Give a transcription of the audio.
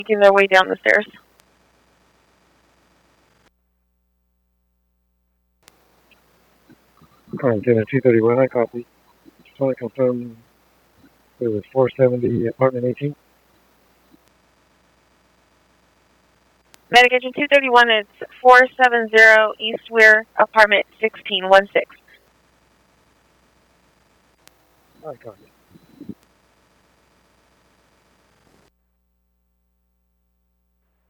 making their way down the stairs. Antenna 231, I copy. Just want to confirm it was 470 apartment 18. Medication 231, it's 470 East Weir, apartment 1616. I copy.